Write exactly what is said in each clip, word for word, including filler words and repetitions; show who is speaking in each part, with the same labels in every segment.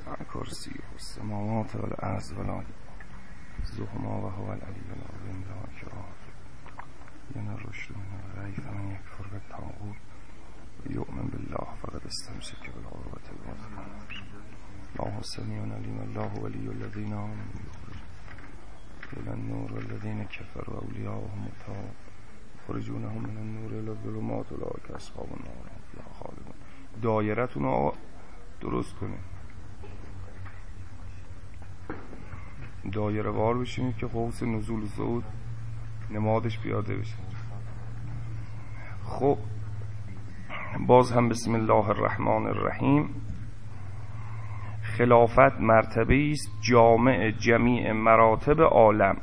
Speaker 1: کرسی السماوات والارض ولا زهما و هو العلی العظیم لا کراه ین الرشد من الغی فمن یکفر بالطاغوت و یؤمن بالله فقد استمسک بالعروة الوثقی الله سمیع علیم الله ولی الذین آمنوا یخرجون النور والذین کفروا اولیاءهم الطاغوت یخرجونهم من النور الی الظلمات اولئک اصحاب النار هم فیها خالدون. دایرتون رو درست کنید، دایره وار بشینید که قوس نزول صعود نمادش پیاده بشه. خب باز هم بسم الله الرحمن الرحیم. خلافت مرتبه است جامع جمیع مراتب عالم.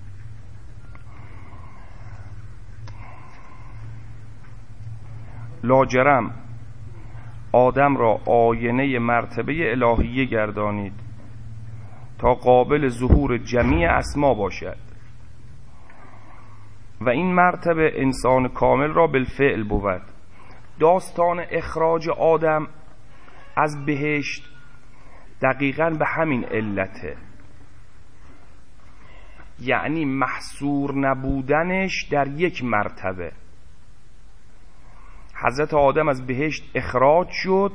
Speaker 1: لاجرم آدم را آینه مرتبه الهیه گردانید تا قابل ظهور جمیع اسما باشد و این مرتبه انسان کامل را بالفعل بود. داستان اخراج آدم از بهشت دقیقاً به همین علته، یعنی محصور نبودنش در یک مرتبه. حضرت آدم از بهشت اخراج شد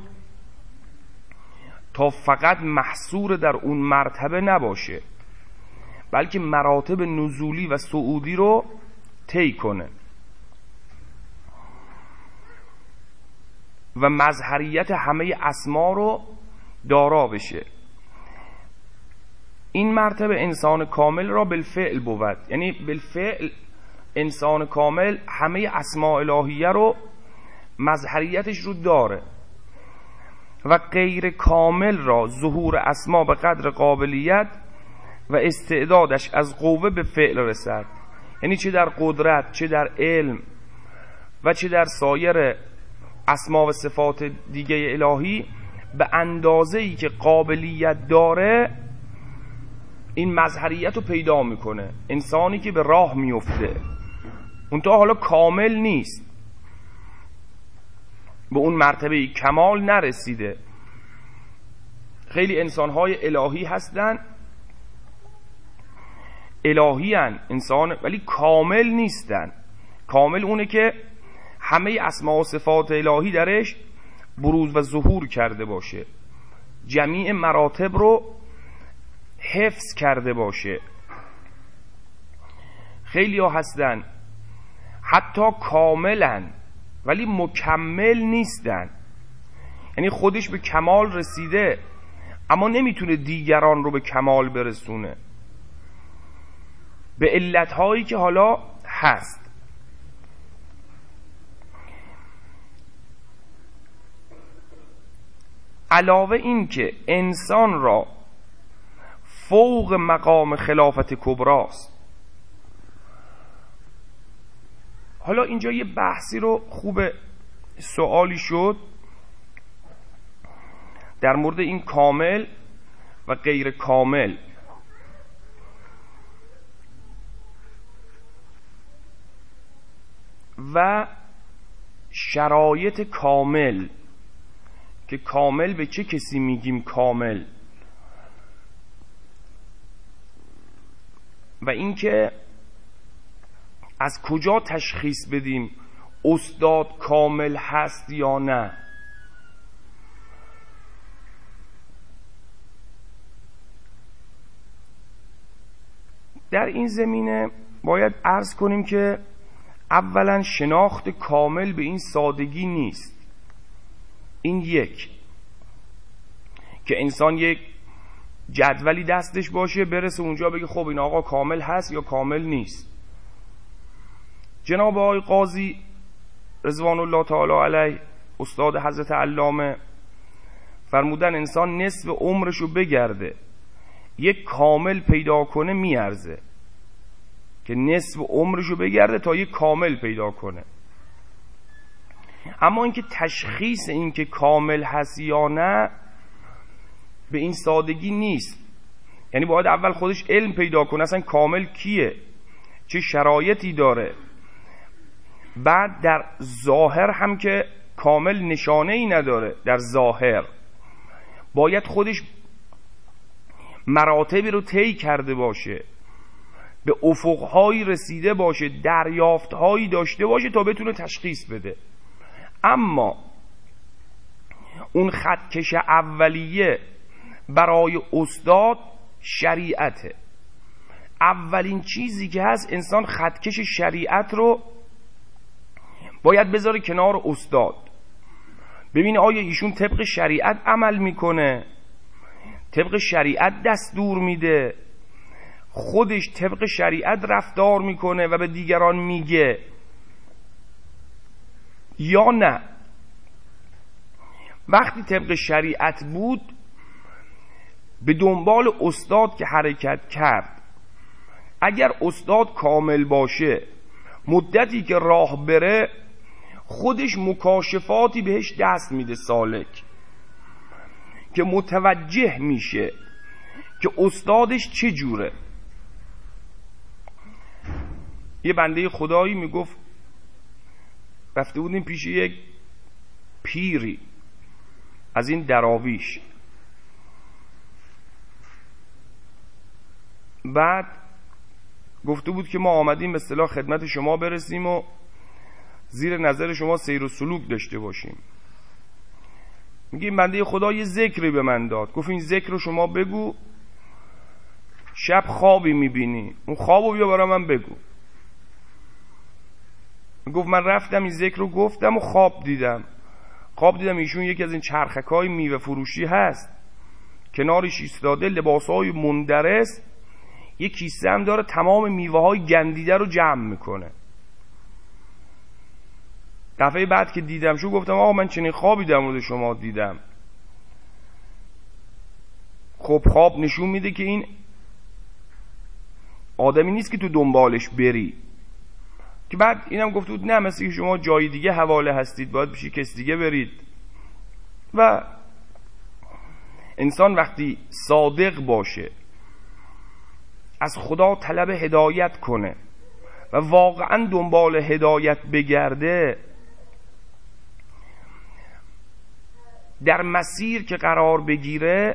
Speaker 1: تا فقط محصور در اون مرتبه نباشه، بلکه مراتب نزولی و صعودی رو طی کنه و مظهریت همه اسما رو دارا بشه. این مرتبه انسان کامل را بالفعل بود، یعنی بالفعل انسان کامل همه اسما الهیه رو مظهریتش رو داره و غیر کامل را ظهور اسما به قدر قابلیت و استعدادش از قوه به فعل رسد، یعنی چه در قدرت، چه در علم و چه در سایر اسما و صفات دیگه الهی، به اندازه‌ای که قابلیت داره این مظهریت رو پیدا میکنه. انسانی که به راه میفته اونتا حالا کامل نیست، به اون مرتبه کمال نرسیده. خیلی انسان‌های الهی هستن، الهی هن انسان، ولی کامل نیستن. کامل اونه که همه اسما و صفات الهی درش بروز و ظهور کرده باشه، جمیع مراتب رو حفظ کرده باشه. خیلی ها هستن حتی کاملن ولی مکمل نیستن، یعنی خودش به کمال رسیده اما نمیتونه دیگران رو به کمال برسونه به علتهایی که حالا هست. علاوه این که انسان را فوق مقام خلافت کبراست. حالا اینجا یه بحثی رو خوب سوالی شد در مورد این کامل و غیر کامل. و شرایط کامل، که کامل به چه کسی میگیم کامل، و اینکه از کجا تشخیص بدیم استاد کامل هست یا نه. در این زمینه باید عرض کنیم که اولا شناخت کامل به این سادگی نیست. این یک که انسان یک جدولی دستش باشه برسه اونجا بگه خب این آقا کامل هست یا کامل نیست. جناب آقای قاضی رضوان الله تعالی علیه استاد حضرت علامه فرمودن انسان نصف عمرشو بگرده یک کامل پیدا کنه میارزه، که نصف عمرشو بگرده تا یک کامل پیدا کنه. اما اینکه تشخیص این که کامل هست یا نه به این سادگی نیست، یعنی باید اول خودش علم پیدا کنه اصلا کامل کیه، چه شرایطی داره. بعد در ظاهر هم که کامل نشانه ای نداره، در ظاهر باید خودش مراتبی رو طی کرده باشه، به افقهایی رسیده باشه، دریافتهایی داشته باشه تا بتونه تشخیص بده. اما اون خطکش اولیه برای استاد شریعته. اولین چیزی که هست انسان خطکش شریعت رو باید بذاره کنار استاد، ببینه آیا ایشون طبق شریعت عمل میکنه، طبق شریعت دستور میده، خودش طبق شریعت رفتار میکنه و به دیگران میگه یا نه. وقتی طبق شریعت بود به دنبال استاد که حرکت کرد، اگر استاد کامل باشه مدتی که راه بره خودش مکاشفاتی بهش دست میده سالک که متوجه میشه که استادش چه جوره. یه بنده خدایی میگفت رفته بودیم پیش یک پیری از این دراویش، بعد گفته بود که ما آمدیم به اصطلاح خدمت شما برسیم و زیر نظر شما سیر و سلوک داشته باشیم. میگه این بنده خدا یه ذکری به من داد، گفت این ذکر رو شما بگو، شب خوابی میبینی اون خوابو بیا برای من بگو. گفت من رفتم این ذکر رو گفتم و خواب دیدم خواب دیدم ایشون یکی از این چرخکای میوه فروشی هست، کنارش ایستاده لباسهای مندرس، یه کیسه هم داره تمام میوه های گندیده رو جمع میکنه. دفعه بعد که دیدم شو گفتم آقا من چنین خوابی در مورد شما دیدم. خب خواب نشون میده که این آدمی نیست که تو دنبالش بری. که بعد اینم گفت بود نه مثل که شما جای دیگه حواله هستید، باید بشی کس دیگه برید. و انسان وقتی صادق باشه، از خدا طلب هدایت کنه و واقعا دنبال هدایت بگرده، در مسیر که قرار بگیره،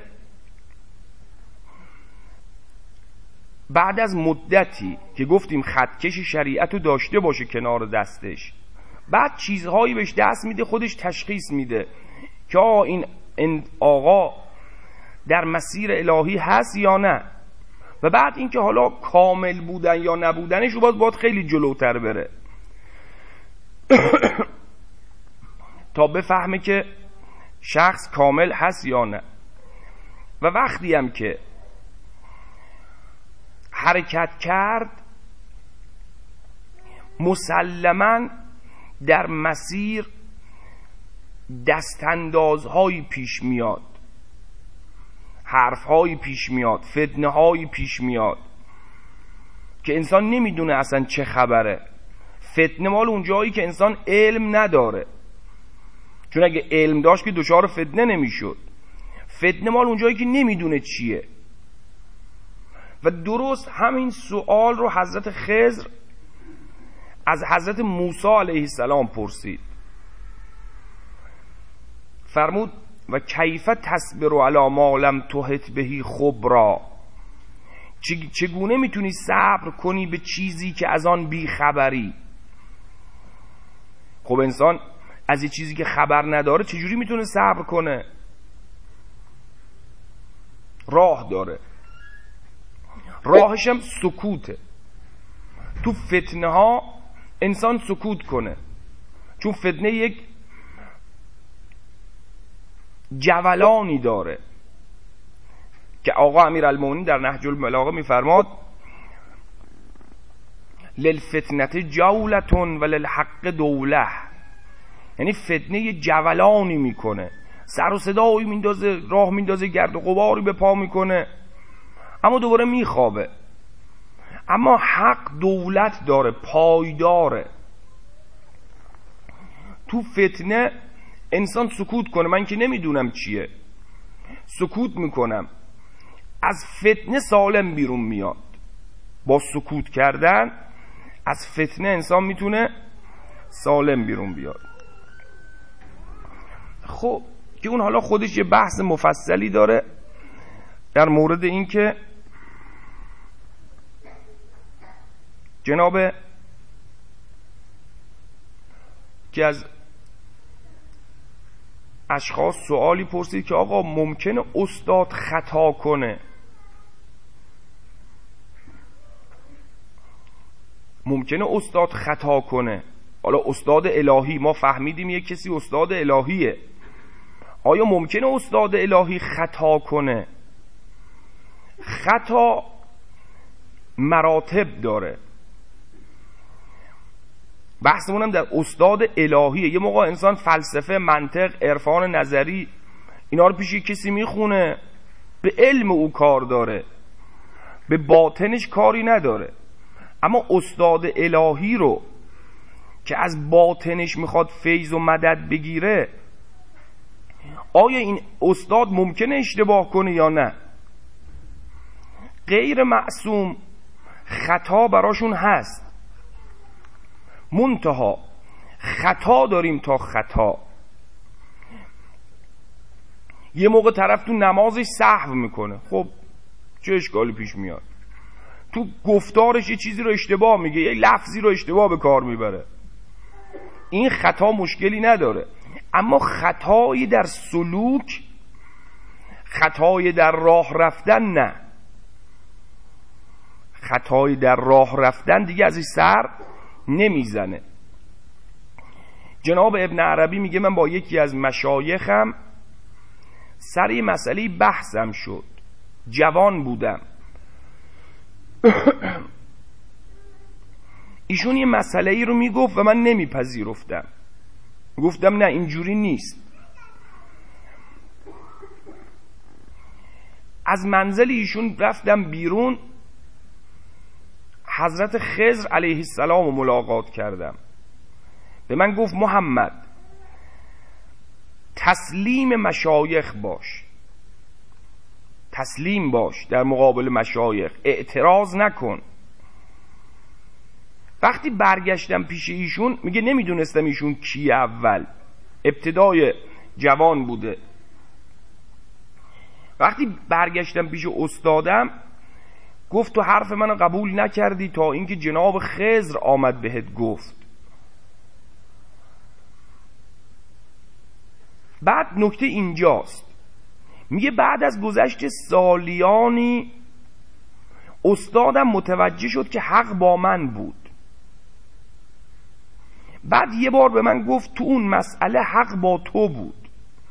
Speaker 1: بعد از مدتی که گفتیم خطکش شریعت رو داشته باشه کنار دستش، بعد چیزهایی بهش دست میده، خودش تشخیص میده که آقا این آقا در مسیر الهی هست یا نه. و بعد اینکه حالا کامل بودن یا نبودنش رو باید, باید خیلی جلوتر بره تا بفهمه که شخص کامل هست یا نه. و وقتی هم که حرکت کرد، مسلماً در مسیر دستاندازهایی پیش میاد، حرفهایی پیش میاد، فتنه‌هایی پیش میاد که انسان نمیدونه اصلا چه خبره. فتنه مال اون جایی که انسان علم نداره، چون اگه علم داشت که دچار فتنه نمیشد. فتنه مال اون جایی که نمیدونه چیه. و درست همین سوال رو حضرت خضر از حضرت موسی علیه السلام پرسید. فرمود و کیف تصبر علی ما لم تحط بهی خبرا، چگونه میتونی صبر کنی به چیزی که از آن بی خبری؟ خب انسان از یه چیزی که خبر نداره چجوری میتونه صبر کنه؟ راه داره، راهش هم سکوته. تو فتنه ها انسان سکوت کنه، چون فتنه یک جولانی داره که آقا امیرالمومنین در نهج البلاغه میفرماد للفتنه جولتون و للحق دوله، یعنی فتنه یه جولانی میکنه، سر و صدایی میندازه، راه میندازه، گرد و غباری به پا میکنه، اما دوباره میخوابه. اما حق دولت داره، پایداره. تو فتنه انسان سکوت کنه، من که نمیدونم چیه، سکوت میکنم، از فتنه سالم بیرون میاد. با سکوت کردن از فتنه انسان میتونه سالم بیرون بیاد. خب که اون حالا خودش یه بحث مفصلی داره، در مورد این که جناب که از اشخاص سوالی پرسید که آقا ممکنه استاد خطا کنه؟ ممکنه استاد خطا کنه؟ حالا استاد الهی ما فهمیدیم یک کسی استاد الهیه، آیا ممکنه استاد الهی خطا کنه؟ خطا مراتب داره. بحثمونم در استاد الهیه. یه موقع انسان فلسفه، منطق، عرفان نظری اینا رو پیش کسی میخونه، به علم او کار داره، به باطنش کاری نداره. اما استاد الهی رو که از باطنش میخواد فیض و مدد بگیره، آیا این استاد ممکنه اشتباه کنه یا نه؟ غیر معصوم خطا براشون هست، منتها خطا داریم تا خطا. یه موقع طرف تو نمازش سهو میکنه، خب چه اشکالی پیش میاد؟ تو گفتارش یه چیزی رو اشتباه میگه، یه لفظی رو اشتباه به کار میبره، این خطا مشکلی نداره. اما خطایی در سلوک، خطایی در راه رفتن نه. خطایی در راه رفتن دیگه ازش سر نمیزنه. جناب ابن عربی میگه من با یکی از مشایخم سر یه مسئله بحثم شد، جوان بودم. ایشون یه مسئله ای رو میگفت و من نمیپذیرفتم، گفتم نه اینجوری نیست. از منزل ایشون رفتم بیرون، حضرت خضر علیه السلام رو ملاقات کردم. به من گفت محمد تسلیم مشایخ باش، تسلیم باش در مقابل مشایخ، اعتراض نکن. وقتی برگشتم پیش ایشون، میگه نمیدونستم ایشون کیه، اول ابتدای جوان بوده. وقتی برگشتم پیش استادم گفت تو حرف منو قبول نکردی تا اینکه جناب خضر آمد بهت گفت. بعد نکته اینجاست، میگه بعد از گذشت سالیانی استادم متوجه شد که حق با من بود. بعد یه بار به من گفت تو اون مسئله حق با تو بود.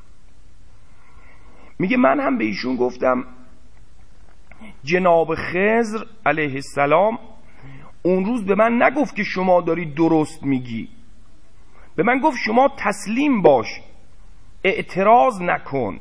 Speaker 1: میگه من هم به ایشون گفتم جناب خضر علیه السلام اون روز به من نگفت که شما داری درست میگی، به من گفت شما تسلیم باش، اعتراض نکن.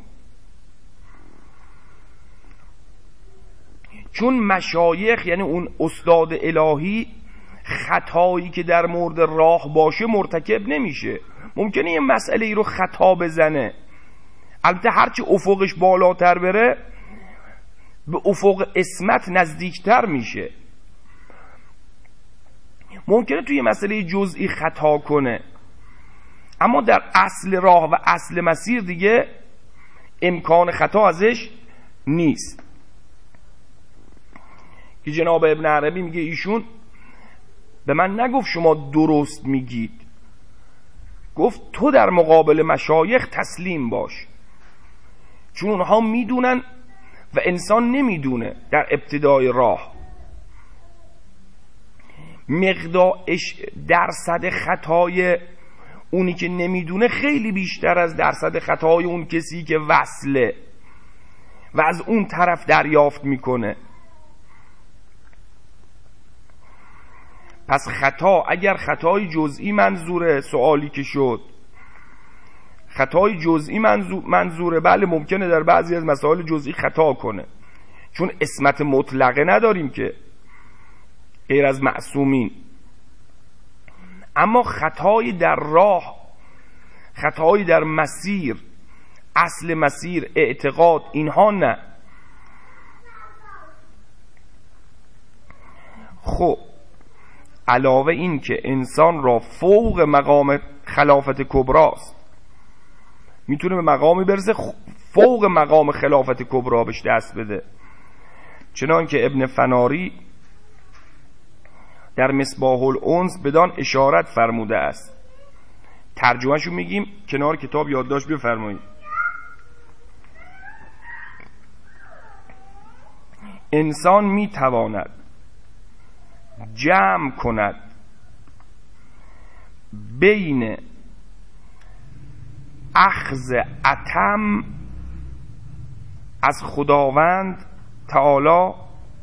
Speaker 1: چون مشایخ یعنی اون استاد الهی خطایی که در مورد راه باشه مرتکب نمیشه. ممکنه یه مسئله ای رو خطا بزنه، البته هرچی افقش بالاتر بره به افق اسمت نزدیکتر میشه. ممکنه توی مسئله جزئی خطا کنه، اما در اصل راه و اصل مسیر دیگه امکان خطا ازش نیست. که جناب ابن عربی میگه ایشون به من نگفت شما درست میگید، گفت تو در مقابل مشایخ تسلیم باش، چون اونها میدونن و انسان نمیدونه در ابتدای راه. مقدار درصد خطای اونی که نمیدونه خیلی بیشتر از درصد خطای اون کسی که وصله و از اون طرف دریافت میکنه. پس خطا اگر خطای جزئی منظوره، سوالی که شد خطای جزئی منظور منظوره بله ممکنه در بعضی از مسائل جزئی خطا کنه، چون اسمت مطلقه نداریم که غیر از معصومین. اما خطای در راه، خطای در مسیر، اصل مسیر، اعتقاد، اینها نه. خب علاوه این که انسان را فوق مقام خلافت کبراست، میتونه به مقامی برسه فوق مقام خلافت کبرا بهش دست بده. چنان که ابن فناری در مصباح الانس بدان اشارت فرموده است. ترجمهشو میگیم، کنار کتاب یادداشت بفرمایید. انسان میتواند جمع کند بین اخذ اتم از خداوند تعالی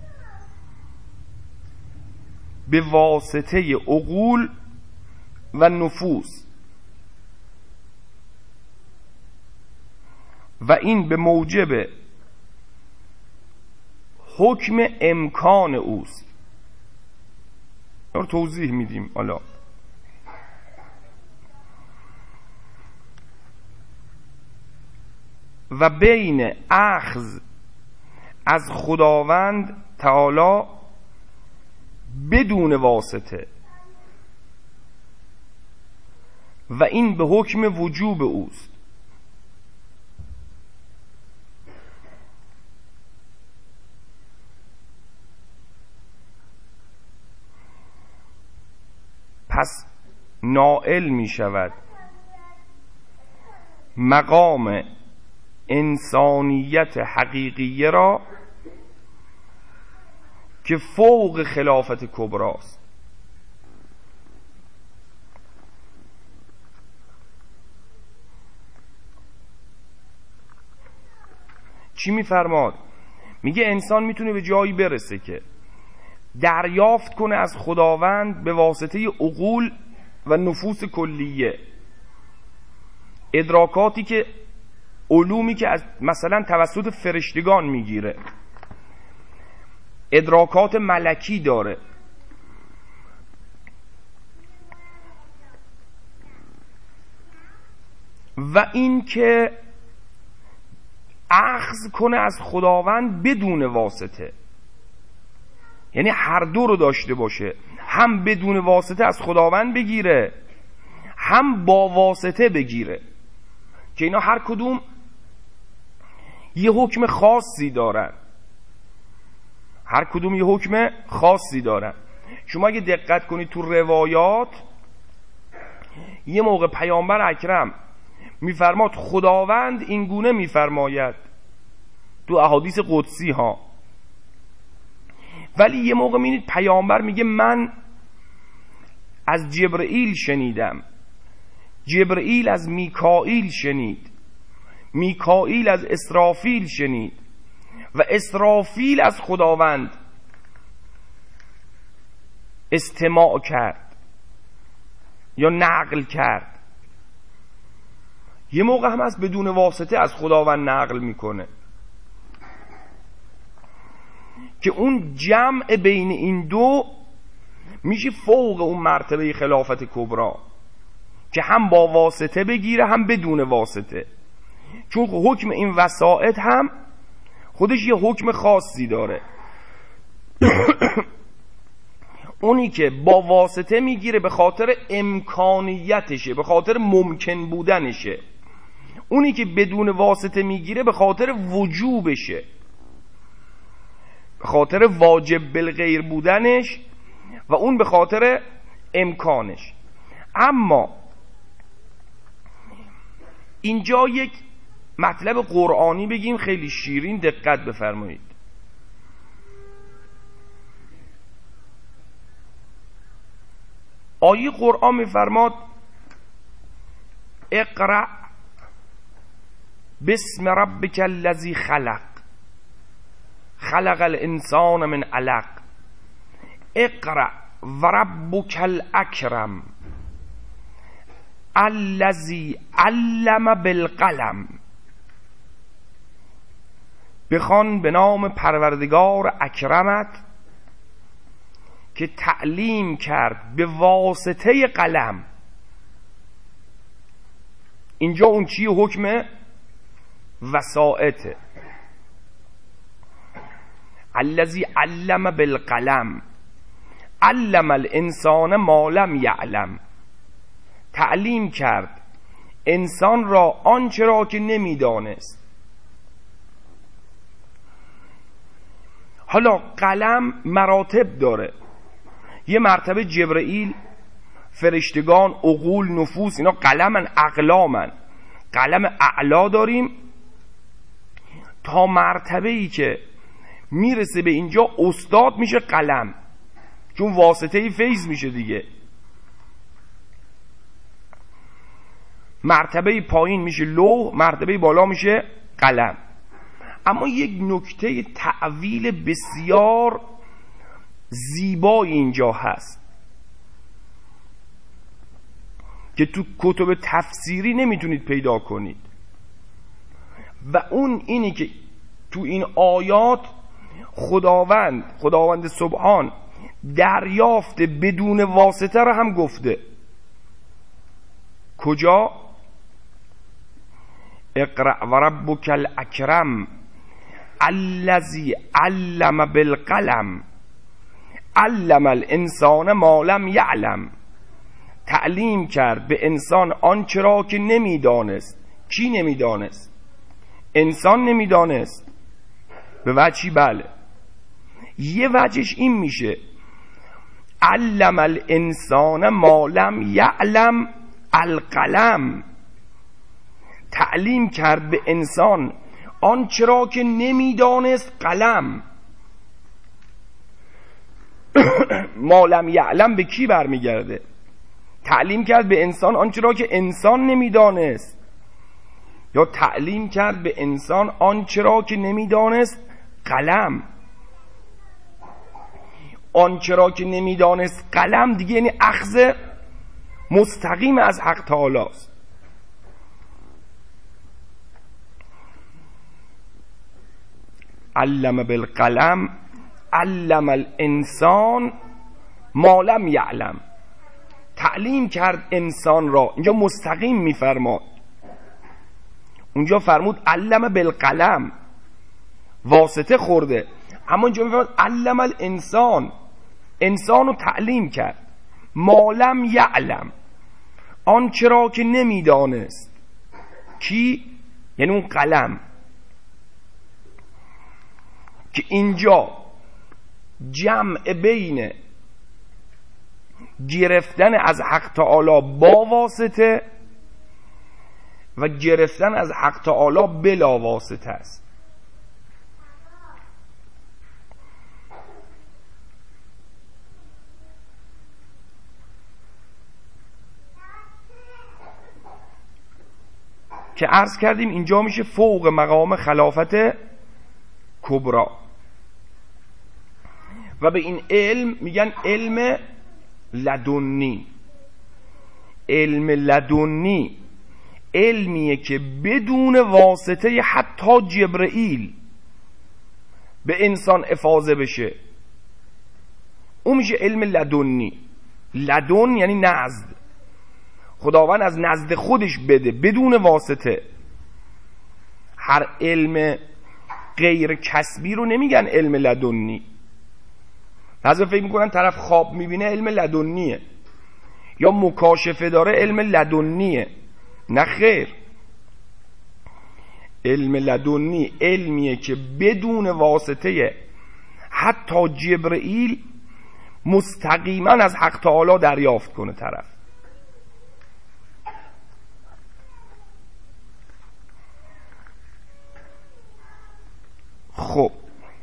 Speaker 1: به واسطه عقول و نفوس و این به موجب حکم امکان اوست. رو توضیح میدیم. حالا و بین اخذ از خداوند تعالی بدون واسطه و این به حکم وجوب اوست. پس نائل می شود مقام انسانیت حقیقیه را که فوق خلافت کبراست. چی میفرماد؟ میگه انسان میتونه به جایی برسه که دریافت کنه از خداوند به واسطه عقول و نفوس کلیه، ادراکاتی که علومی که از مثلا توسط فرشتگان میگیره، ادراکات ملکی داره، و این که اخذ کنه از خداوند بدون واسطه، یعنی هر دو رو داشته باشه، هم بدون واسطه از خداوند بگیره هم با واسطه بگیره، که اینا هر کدوم یه حکم خاصی دارن، هر کدوم یه حکم خاصی دارن. شما اگه دقت کنید تو روایات یه موقع پیامبر اکرم میفرماد خداوند این گونه میفرماید تو احادیث قدسی ها، ولی یه موقع میبینید پیامبر میگه من از جبرئیل شنیدم، جبرئیل از میکائیل شنید، میکائیل از اسرافیل شنید و اسرافیل از خداوند استماع کرد یا نقل کرد. یه موقع هم از بدون واسطه از خداوند نقل میکنه که اون جمع بین این دو میشه فوق اون مرتبه خلافت کبرا که هم با واسطه بگیره هم بدون واسطه، چون حکم این وسائط هم خودش یه حکم خاصی داره. اونی که با واسطه میگیره به خاطر امکانیتشه، به خاطر ممکن بودنشه، اونی که بدون واسطه میگیره به خاطر وجوبشه، به خاطر واجب بالغیر بودنش، و اون به خاطر امکانش. اما اینجا یک مطلب قرآنی بگیم خیلی شیرین، دقت بفرمایید. آیه قرآن میفرماد اقرأ بسم ربک الذی خلق خلق الانسان من علق اقرأ و ربک الاکرم الذی علم بالقلم. بخوان به نام پروردگار اکرمت که تعلیم کرد به واسطه قلم. اینجا اون چی حکم وسائطه. الذی علم بالقلم علم الانسان ما لم یعلم. تعلیم کرد انسان را آنچه را که نمیدانست. حالا قلم مراتب داره. یه مرتبه جبرئیل، فرشتگان، عقول، نفوس، اینا قلمن، اقلامن. قلم اعلا داریم تا مرتبه ای که میرسه به اینجا استاد میشه قلم، چون واسطه فیض میشه دیگه. مرتبه پایین میشه لوح، مرتبه بالا میشه قلم. اما یک نکته تعویل بسیار زیبایی اینجا هست که تو کتب تفسیری نمیتونید پیدا کنید، و اون اینی که تو این آیات خداوند خداوند سبحان دریافت بدون واسطه رو هم گفته. کجا؟ اقرأ و ربک الاکرم الذی علم بالقلم علم الانسان ما لم یعلم. تعلیم کرد به انسان آنچه را که نمیدانست. کی نمیدانست؟ انسان نمیدانست. به وجهی بله. یه وجهش این میشه علم الانسان ما لم یعلم القلم. تعلیم کرد به انسان آنچه را که نمیدانست قلم. ما لم یعلم به کی برمیگرده؟ تعلیم کرد به انسان آنچه را که انسان نمیدانست، یا تعلیم کرد به انسان آنچه را که نمیدانست قلم. آنچه را که نمیدانست قلم دیگه یعنی اخذ مستقیم از حق تعالی است. علم بالقلم علم الانسان ما لم یعلم. تعلیم کرد انسان را. اینجا مستقیم میفرماد، اونجا فرمود علم بالقلم، واسطه خورده. اما اینجا میفرماد علم الانسان، انسان رو تعلیم کرد. ما لم یعلم، آنچه را که نمیدانست. کی؟ یعنی اون قلم. که اینجا جمع بین گرفتن از حق تعالی با واسطه و گرفتن از حق تعالی بلا واسطه است. که عرض کردیم اینجا میشه فوق مقام خلافت کبرا. و به این علم میگن علم لدنی. علم لدنی علمیه که بدون واسطه حتی جبرئیل به انسان افاضه بشه. اون میشه علم لدنی. لدن یعنی نزد، خداوند از نزد خودش بده بدون واسطه. هر علم غیر کسبی رو نمیگن علم لدنی. بعضی فکر میکنن طرف خواب میبینه علم لدنیه، یا مکاشفه داره علم لدنیه. نه خیر، علم لدنی علمیه که بدون واسطه حتی جبرئیل مستقیما از حق تعالی دریافت کنه طرف. خب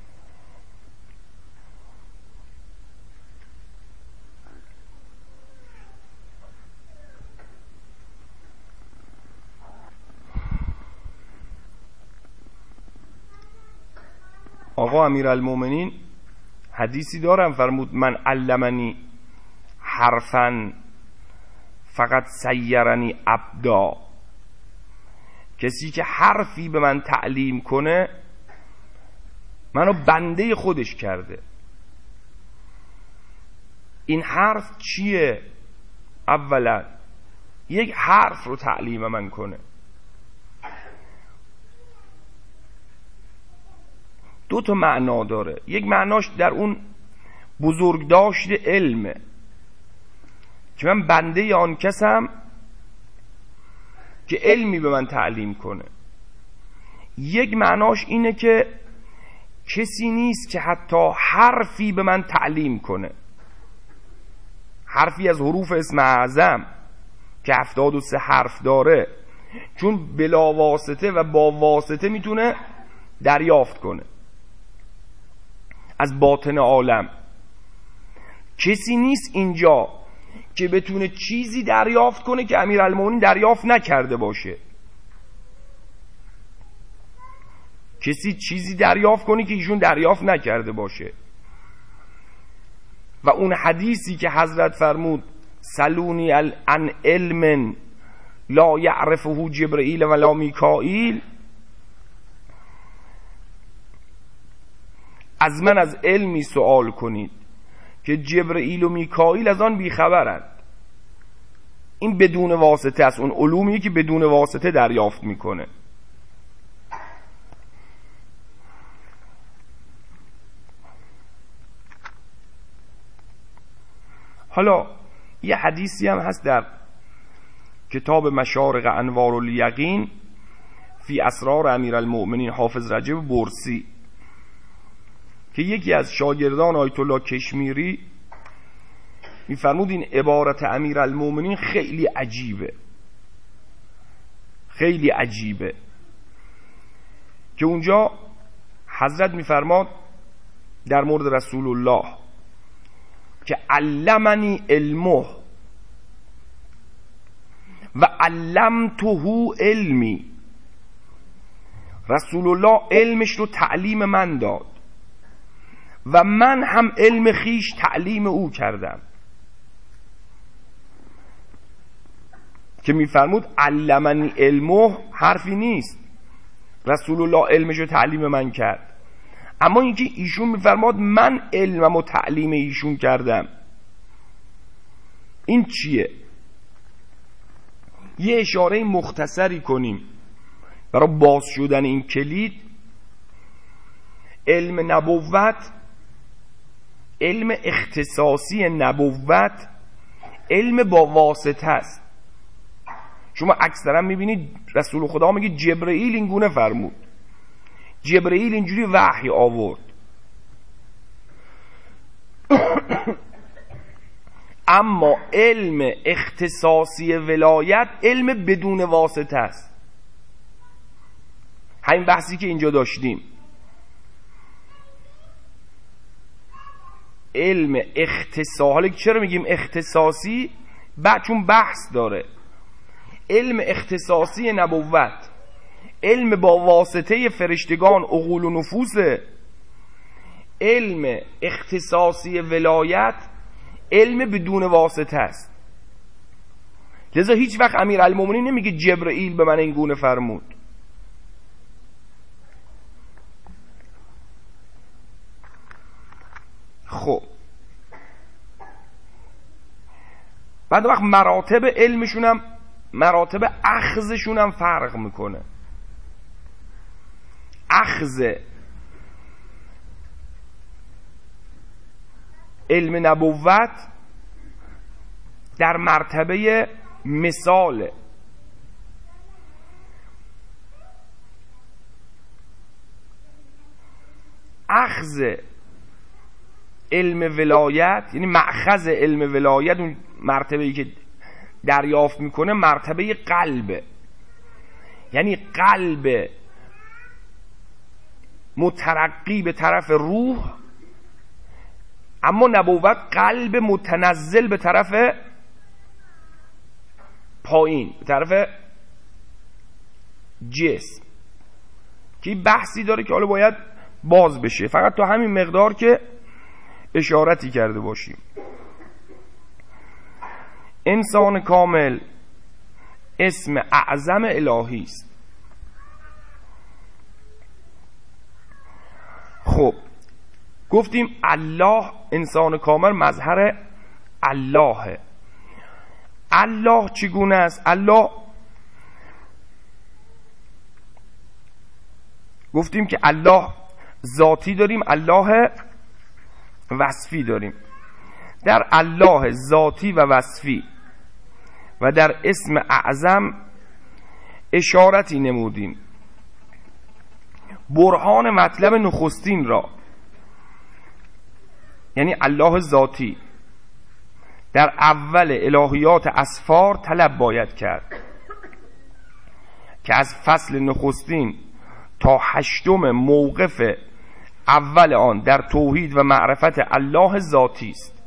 Speaker 1: آقا امیرالمومنین حدیثی دارم، فرمود من علمنی حرفا فقط سیرنی عبدا. کسی که حرفی به من تعلیم کنه منو بنده خودش کرده. این حرف چیه؟ اولا یک حرف رو تعلیم من کنه. دو تا معنا داره. یک معناش در اون بزرگداشت علمه که من بنده آن کسم که علمی به من تعلیم کنه. یک معناش اینه که کسی نیست که حتی حرفی به من تعلیم کنه، حرفی از حروف اسم اعظم که هفتاد و سه حرف داره، چون بلا واسطه و با واسطه میتونه دریافت کنه از باطن عالم. کسی نیست اینجا که بتونه چیزی دریافت کنه که امیرالمومنین دریافت نکرده باشه، کسی چیزی دریافت کنه که ایشون دریافت نکرده باشه. و اون حدیثی که حضرت فرمود سلونی عن علم لا یعرفه جبرئیل ولا میکائیل، از من از علمی سوال کنید که جبرئیل و میکائیل از آن بیخبرند. این بدون واسطه است، اون علومی که بدون واسطه دریافت میکنه. حالا یه حدیثی هم هست در کتاب مشارق انوار الیقین فی اسرار امیرالمؤمنین حافظ رجب برسی که یکی از شاگردان آیت الله کشمیری میفرمود این عبارت امیرالمؤمنین خیلی عجیبه، خیلی عجیبه، که اونجا حضرت میفرماد در مورد رسول الله که علمنی علمه و علمته علمی، رسول الله علمش رو تعلیم من داد و من هم علم خیش تعلیم او کردم. که میفرمود علمنی علمه حرفی نیست، رسول الله علمش رو تعلیم من کرد، اما اینکه ایشون میفرماد من علمم و تعلیم ایشون کردم، این چیه؟ یه اشاره مختصری کنیم برای باز شدن این کلید. علم نبوت، علم اختصاصی نبوت، علم با واسطه است. شما اکثرا میبینید رسول خدا میگه جبرئیل این گونه فرمود، جبرئیل اینجوری وحی آورد. اما علم اختصاصی ولایت علم بدون واسطه است. همین بحثی که اینجا داشتیم، علم اختصاصی. حالا چرا میگیم اختصاصی؟ بعد چون بحث داره. علم اختصاصی نبوت علم با واسطه فرشتگان عقول و نفوسه، علم اختصاصی ولایت علم بدون واسطه است. لذا هیچ وقت امیرالمومنین نمیگه جبرئیل به من این گونه فرمود. خب بعد وقت مراتب علمشونم مراتب اخذشونم فرق میکنه. اخذ علم نبوت در مرتبه مثال، اخذ علم ولایت یعنی مأخذ علم ولایت، اون مرتبه‌ای که دریافت میکنه مرتبه قلبه، یعنی قلب مترقی به طرف روح، اما نبوت قلب متنزل به طرف پایین، به طرف جسم، که بحثی داره که حالا باید باز بشه. فقط تا همین مقدار که اشارتی کرده باشیم. انسان کامل اسم اعظم الهی است. خب گفتیم الله، انسان کامل مظهر الله. الله چگونه است؟ الله گفتیم که الله ذاتی داریم، الله وصفی داریم. در الله ذاتی و وصفی و در اسم اعظم اشارتی نمودیم. برهان مطلب نخستین را، یعنی الله ذاتی، در اول الهیات اسفار طلب باید کرد که از فصل نخستین تا هشتم موقف اول آن در توحید و معرفت الله ذاتی است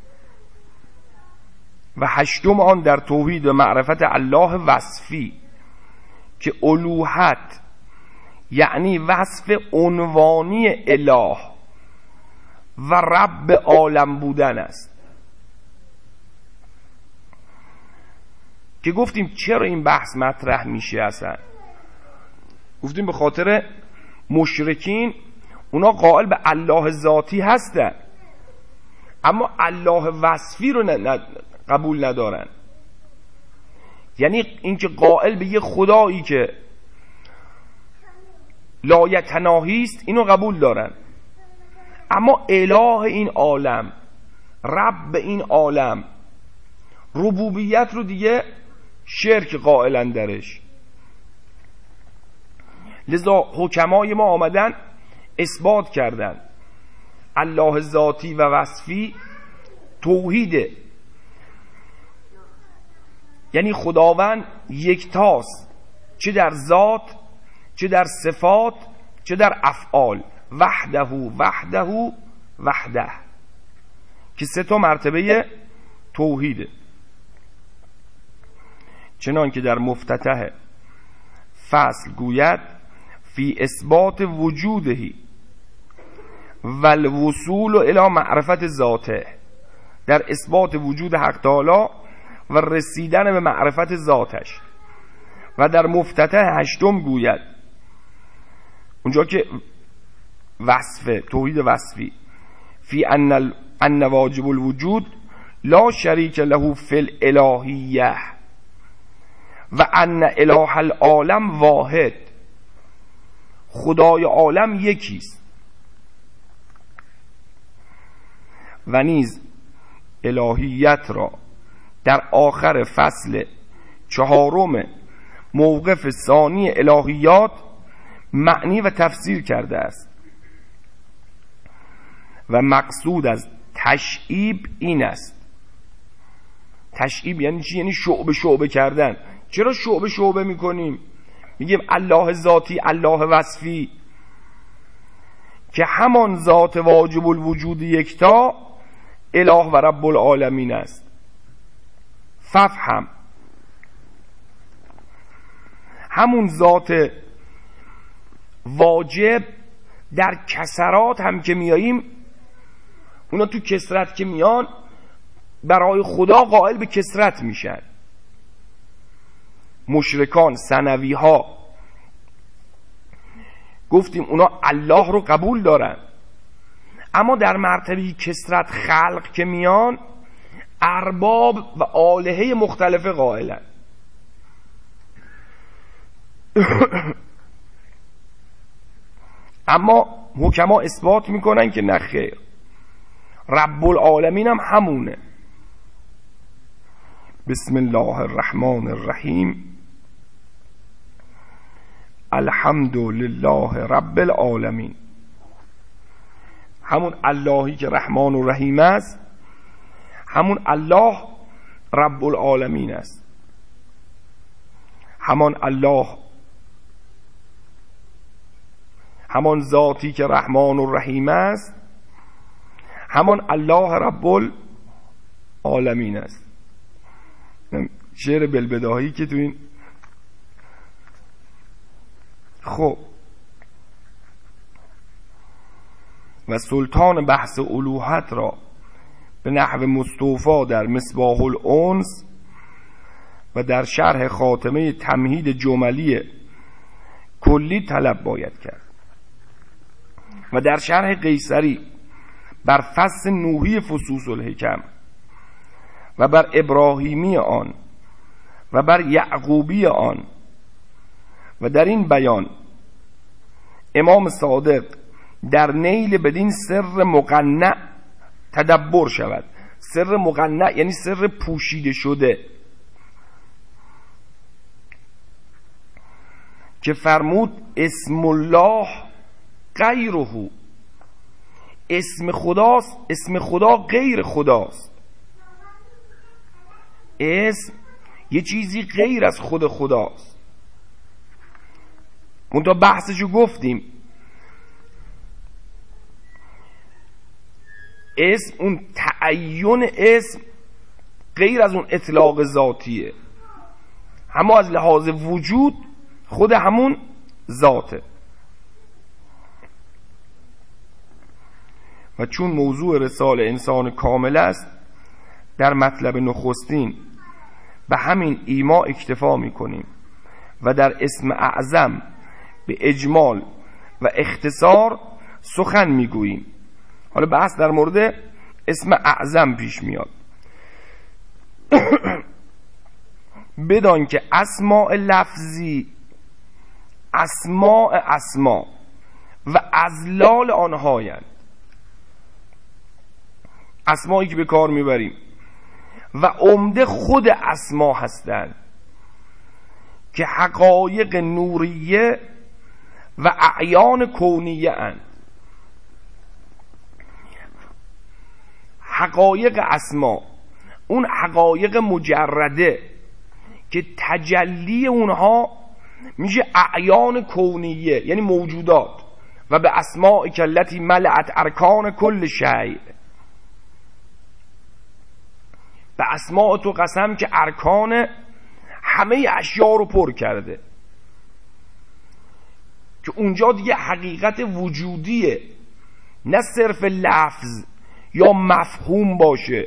Speaker 1: و هشتم آن در توحید و معرفت الله وصفی که الوهت یعنی وصف عنوانی اله و رب عالم بودن است. که گفتیم چرا این بحث مطرح میشه اصلا؟ گفتیم به خاطر مشرکین، اونا قائل به الله ذاتی هستن اما الله وصفی رو ن... ن... قبول ندارن. یعنی اینکه قائل به یه خدایی که لایتناهی است اینو قبول دارن، اما اله این عالم، رب این عالم، ربوبیت رو دیگه شرک قائلن درش. لذا حکمای ما آمدن اثبات کردن الله ذاتی و وصفی توحیده، یعنی خداوند یکتاست، چه در ذات، چه در صفات، چه در افعال. وحده وحده وحده که سه تا مرتبه توحیده. چنان که در مفتتح فصل گوید فی اثبات وجودهی و الوصول الی معرفت ذاته، در اثبات وجود حق تعالی و رسیدن به معرفت ذاتش. و در مفتتح هشتم گوید، اونجا که وصف توحید وصفی، فی ان ان واجب الوجود لا شریک له فی الالهیه و ان اله العالم واحد، خدای عالم یکیست و نیز الهیت را در آخر فصل چهارم موقف ثانی الهیات معنی و تفسیر کرده است. و مقصود از تشعیب این است. تشعیب یعنی چی؟ یعنی شعبه شعبه کردن. چرا شعبه شعبه میکنیم؟ میگیم الله ذاتی، الله وصفی، که همان ذات واجب الوجود یکتا اله و رب العالمین است. ففهم، همون ذات واجب در کسرات هم که میاییم، اونا تو کسرت که میان برای خدا قائل به کسرت میشن. مشرکان ثنوی ها گفتیم اونا الله رو قبول دارن، اما در مرتبه کسرت خلق که میان ارباب و آلهه مختلفه قائلن. اما حکما اثبات میکنن که نه خیر، رب العالمین هم همونه. بسم الله الرحمن الرحیم، الحمد لله رب العالمین. همون اللهی که رحمان و رحیم است، همون الله رب العالمین است. همان الله، همان ذاتی که رحمان و رحیم است، همان الله رب العالمین است. شعر بلبداهی که تو این خب و سلطان بحث الوهت را به نحو مستوفا در مصباح الانس و در شرح خاتمه تمهید جملی کلی طلب باید کرد و در شرح قیصری بر فصل نوحی فصوص الحکم و بر ابراهیمی آن و بر یعقوبی آن و در این بیان امام صادق در نیل بدین سر مقنع تدبر شود. سر مقنع یعنی سر پوشیده شده که فرمود اسم الله غیره، اسم خداست، اسم خدا غیر خداست. اسم یه چیزی غیر از خود خداست. منتها بحثشو گفتیم، اسم اون تعین اسم غیر از اون اطلاق ذاتیه، اما از لحاظ وجود خود همون ذاته. و چون موضوع رساله انسان کامل است، در مطلب نخستین به همین ایما اکتفا میکنیم و در اسم اعظم به اجمال و اختصار سخن میگوییم. حالا بحث در مورد اسم اعظم پیش میاد. بدان که اسماء لفظی اسماء اسما و ازلال آنهایند، اسمایی که به کار میبریم و عمده خود اسما هستند که حقایق نوریه و اعیان کونیه اند. حقایق اسما اون حقایق مجرده که تجلی اونها میشه اعیان کونیه، یعنی موجودات. و به اسماء کلتی ملعت ارکان کل شیء، به اسماء تو قسم که ارکان همه اشیا رو پر کرده، که اونجا دیگه حقیقت وجودیه، نه صرف لفظ یا مفهوم باشه.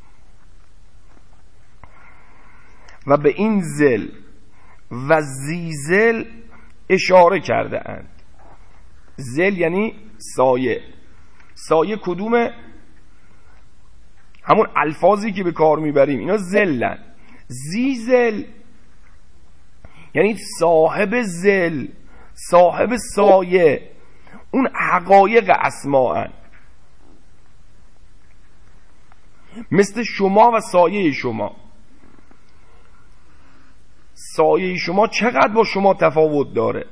Speaker 1: و به این زل و زیزل اشاره کرده اند. زل یعنی سایه. سایه کدومه؟ همون الفاظی که به کار میبریم اینا زلن. زیزل یعنی صاحب زل، صاحب سایه، اون حقایق اسماء، مثل شما و سایه شما. سایه شما چقدر با شما تفاوت داره،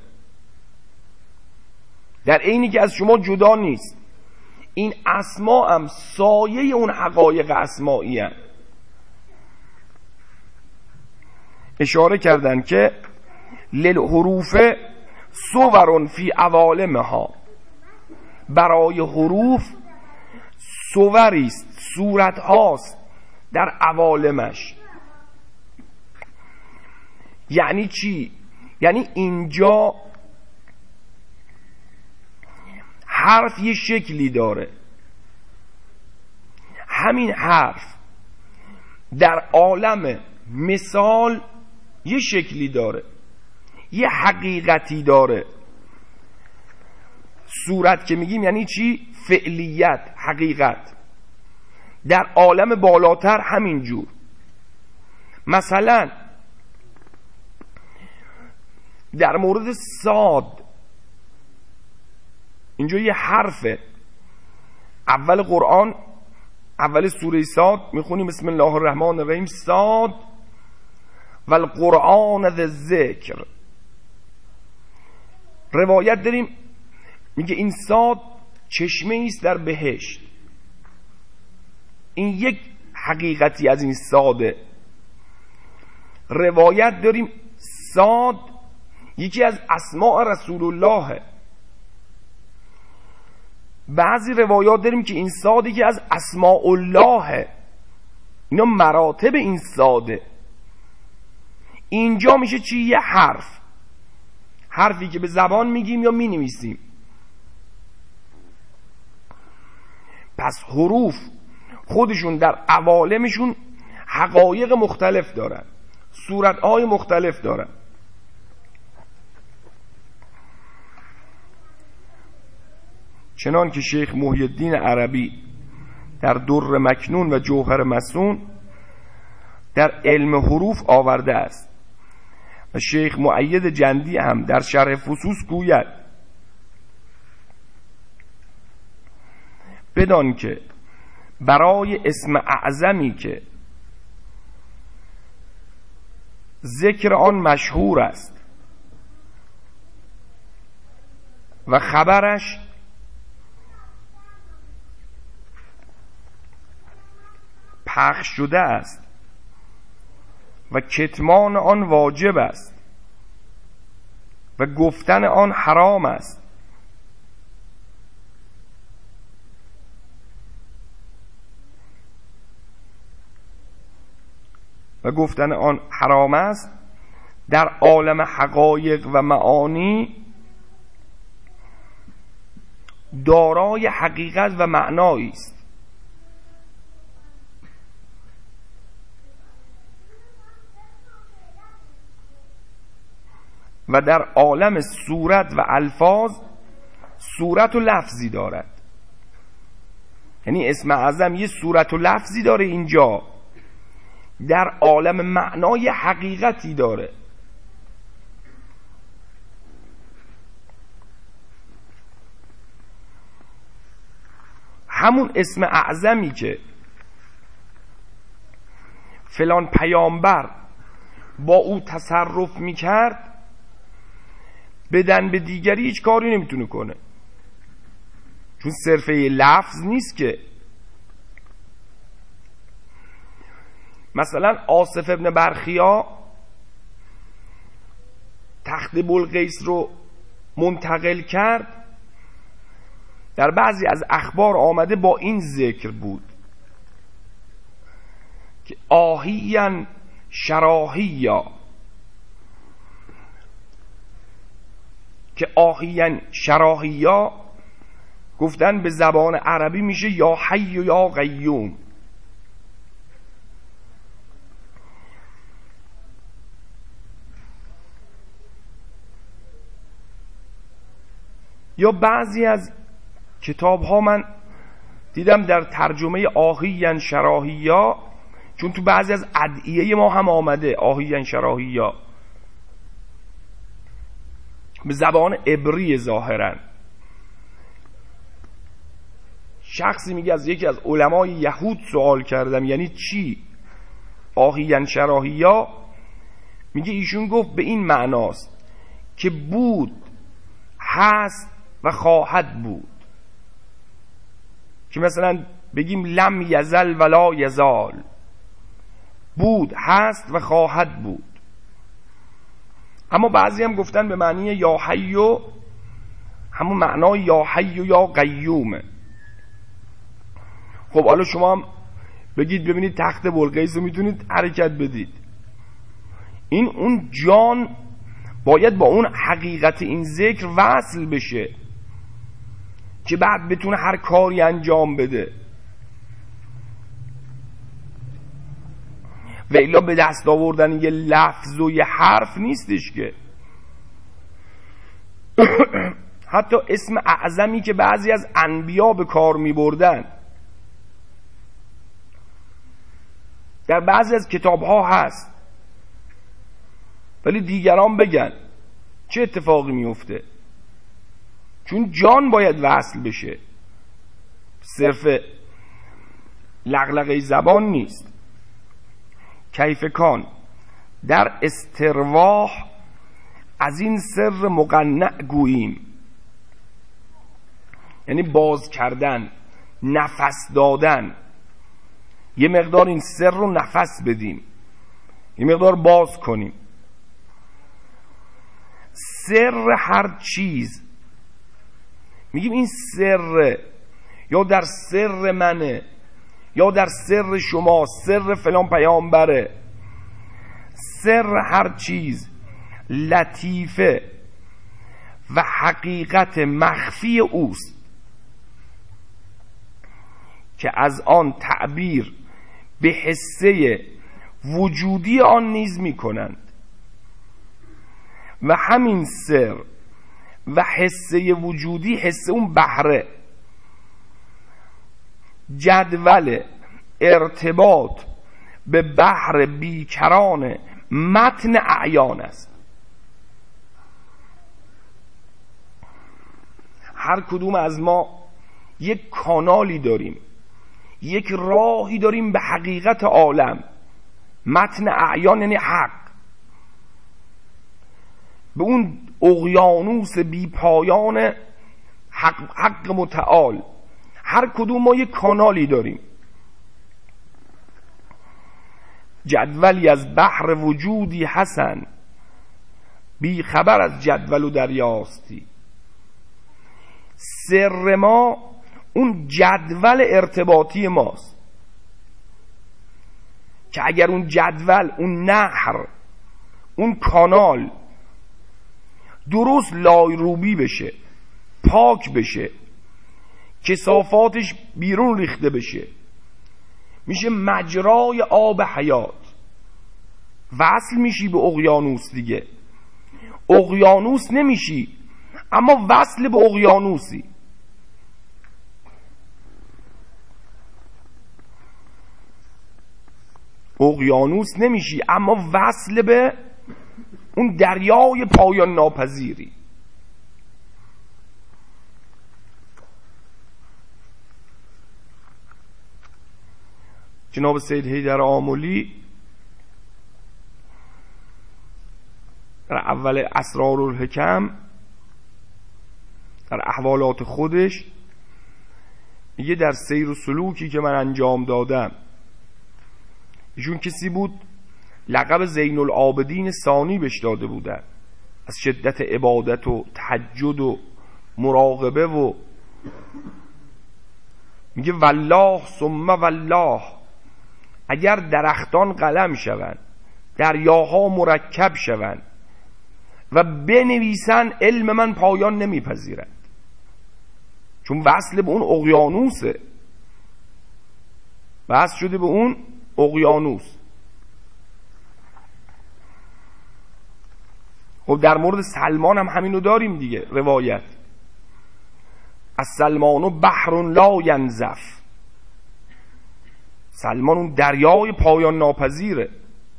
Speaker 1: در عینی که از شما جدا نیست. این اسما هم سایه اون حقایق اسمائی هست. اشاره کردن که للحروف صورن فی عوالمها، برای حروف صوریست، صورت هاست در عوالمش. یعنی چی؟ یعنی اینجا حرف یه شکلی داره، همین حرف در عالم مثال یه شکلی داره، یه حقیقتی داره. صورت که میگیم یعنی چی؟ فعلیت، حقیقت. در عالم بالاتر همین جور. مثلا در مورد صاد، اینجا یه حرفه. اول قرآن، اول سوره صاد میخونیم بسم الله الرحمن الرحیم صاد و القرآن ذی الذکر. روایت داریم میگه این صاد چشمه ایست در بهشت. این یک حقیقتی از این صاده. روایت داریم صاد یکی از اسماء رسول الله. بعضی روایات داریم که این صاد یکی از اسماء الله. اینا مراتب این صاده. اینجا میشه چی؟ یه حرف، حرفی که به زبان میگیم یا مینویسیم. پس حروف خودشون در عوالمشون حقایق مختلف دارن، صورتهای مختلف دارن. چنان که شیخ محی الدین عربی در در مکنون و جوهر مسون در علم حروف آورده است و شیخ مؤید جندی هم در شرح فصوص گوید بدان که برای اسم اعظمی که ذکر آن مشهور است و خبرش پخش شده است و کتمان آن واجب است و گفتن آن حرام است. و گفتن آن حرام است در عالم حقایق و معانی دارای حقیقت و معنایی است و در عالم صورت و الفاظ صورت و لفظی دارد. یعنی اسم اعظم یه صورت و لفظی داره، اینجا در عالم معنای حقیقتی داره. همون اسم اعظمی که فلان پیامبر با او تصرف میکرد بدن به دیگری هیچ کاری نمیتونه کنه، چون صرفه لفظ نیست که. مثلا آصف ابن برخیا تخت بلقیس رو منتقل کرد، در بعضی از اخبار آمده با این ذکر بود که آهیاً شراهیا، که آهیاً شراهیا گفتن به زبان عربی میشه یا حی و یا قیوم. یا بعضی از کتاب ها من دیدم در ترجمه آهیاً شراهیا، چون تو بعضی از ادعیه ما هم آمده آهیاً شراهیا به زبان عبری ظاهراً. شخصی میگه از یکی از علمای یهود سوال کردم یعنی چی آهیاً شراهیا؟ میگه ایشون گفت به این معناست که بود، هست و خواهد بود. که مثلا بگیم لم یزل ولا یزال، بود، هست و خواهد بود. اما بعضی هم گفتن به معنی یا حیو، همون معنای یا حیو یا قیومه. خب حالا شما هم بگید ببینید تخت بلقیس رو میتونید حرکت بدید، این اون جان باید با اون حقیقت این ذکر وصل بشه که بعد بتونه هر کاری انجام بده. و الا به دست آوردن یه لفظ و یه حرف نیستش که. حتی اسم اعظمی که بعضی از انبیا به کار می بردن در بعضی از کتاب ها هست، ولی دیگران بگن چه اتفاقی میفته؟ چون جان باید وصل بشه، صرف لغلغه زبان نیست. کیف کان در استرواح از این سر مقنع گوییم، یعنی باز کردن، نفس دادن، یه مقدار این سر رو نفس بدیم، یه مقدار باز کنیم. سر هر چیز میگیم این سر، یا در سر منه یا در سر شما، سر فلان پیامبره. سر هر چیز لطیفه و حقیقت مخفی اوست که از آن تعبیر به حسه وجودی آن نیز می کنند و همین سر و حسه وجودی، حسه اون بحره، جدول ارتباط به بحر بیکران متن اعیان است. هر کدوم از ما یک کانالی داریم، یک راهی داریم به حقیقت عالم. متن اعیان یعنی حق، به اون اقیانوس بی پایان حق, حق متعال. هر کدوم ما یک کانالی داریم. جدولی از بحر وجودی حسن، بی خبر از جدول و دریاستی. سر ما اون جدول ارتباطی ماست که اگر اون جدول، اون نهر، اون کانال درست لایروبی بشه، پاک بشه، کثافاتش بیرون ریخته بشه، میشه مجرای آب حیات. وصل میشی به اقیانوس دیگه. اقیانوس نمیشی اما وصل به اقیانوسی. اقیانوس نمیشی اما وصل به اون دریای پایان ناپذیری. جناب سید حیدر آملی در اول اسرارالحکم در احوالات خودش میگه در سیر و سلوکی که من انجام دادم، ایشون کسی بود لقب زین العابدین ثانی بهش داده بودن از شدت عبادت و تهجد و مراقبه، و میگه والله ثم والله، اگر درختان قلم شوند، دریاها مرکب شوند و بنویسن، علم من پایان نمیپذیرد، چون وصل به اون اقیانوسه، وصل شده به اون اقیانوس. خب در مورد سلمان هم همینو داریم دیگه، روایت از سلمانو بحر لا ینزف، سلمان اون دریای پایان ناپذیره.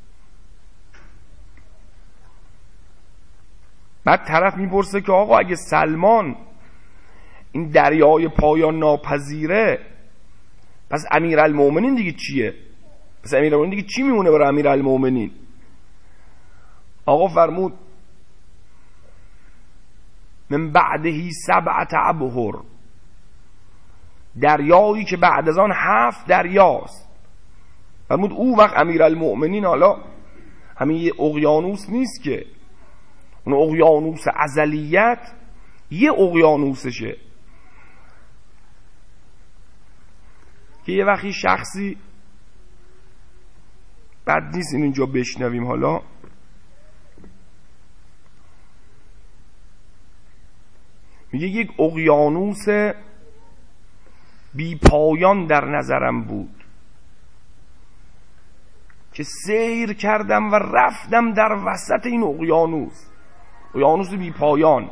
Speaker 1: بعد طرف میپرسه که آقا اگه سلمان این دریای پایان ناپذیره، پس امیرالمومنین دیگه چیه؟ پس امیرالمومنین دیگه چی میمونه برای امیرالمومنین؟ آقا فرمود من بعدهی سبعت ابحر، دریایی که بعد از آن هفت دریاست. فرمود او وقت امیرالمومنین حالا همین یه اقیانوس نیست که، اون اقیانوس ازلیت یه اقیانوسشه که یه وقتی شخصی، بد نیست این اینجا بشنویم، حالا میگه یک اقیانوس بی پایان در نظرم بود که سیر کردم و رفتم در وسط این اقیانوس، اقیانوس بی پایان.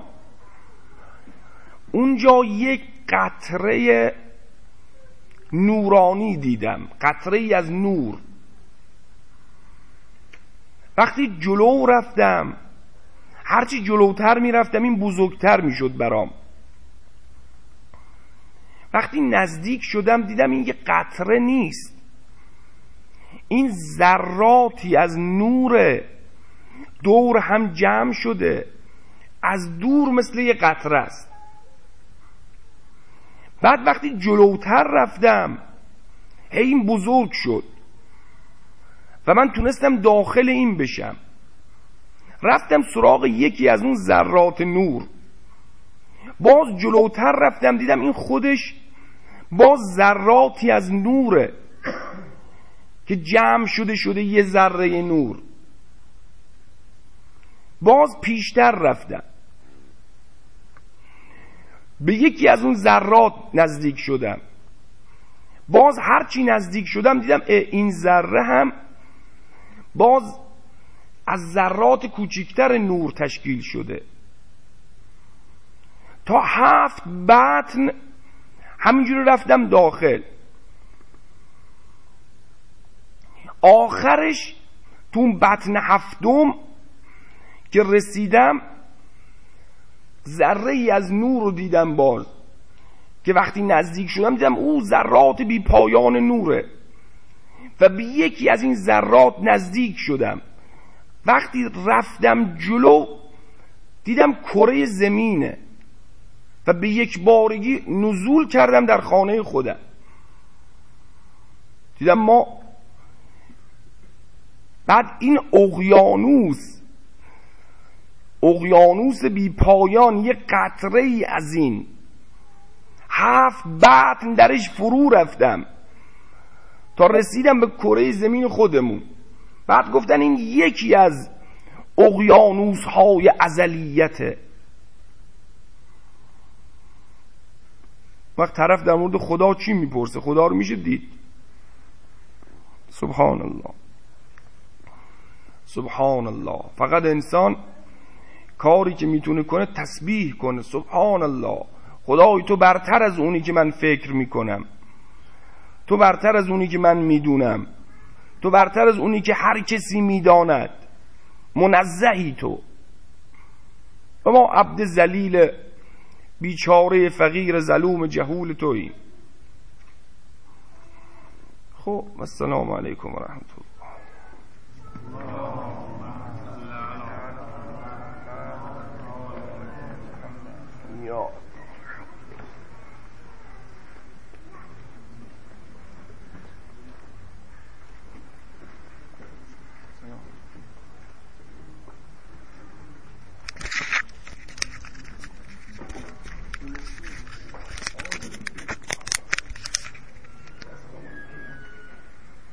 Speaker 1: اونجا یک قطره نورانی دیدم، قطره ای از نور. وقتی جلو رفتم، هرچی جلوتر می رفتم این بزرگتر می شد برام. وقتی نزدیک شدم دیدم این یه قطره نیست، این ذراتی از نور دور هم جمع شده، از دور مثل یه قطره است. بعد وقتی جلوتر رفتم هی این بزرگ شد و من تونستم داخل این بشم. رفتم سراغ یکی از اون ذرات نور، باز جلوتر رفتم دیدم این خودش باز ذراتی از نوره که جمع شده شده یه ذره نور. باز پیشتر رفتم به یکی از اون ذرات نزدیک شدم، باز هرچی نزدیک شدم دیدم این ذره هم باز از ذرات کوچکتر نور تشکیل شده، تا هفت بطن همینجوری رفتم داخل. آخرش تو بطن هفتم که رسیدم ذره ای از نور رو دیدم، باز که وقتی نزدیک شدم دیدم او ذرات بی پایان نوره و به یکی از این ذرات نزدیک شدم. وقتی رفتم جلو دیدم کره زمینه و به یک بارگی نزول کردم در خانه خودم. دیدم ما بعد این اقیانوس اقیانوس بی پایان، یه قطره ای از این، هفت بطن درش فرو رفتم تا رسیدم به کره زمین خودمون. بعد گفتن این یکی از اقیانوس های ازلیته. وقت طرف در مورد خدا چی میپرسه؟ خدا رو میشه دید؟ سبحان الله، سبحان الله. فقط انسان کاری که میتونه کنه تسبیح کنه، سبحان الله، خدای تو برتر از اونی که من فکر میکنم، تو برتر از اونی که من میدونم، تو برتر از اونی که هر کسی میداند، منزهی تو. و ما عبد ذلیل بیچاره فقیر ظلوم جهول توییم. خب السلام علیکم و رحمت الله.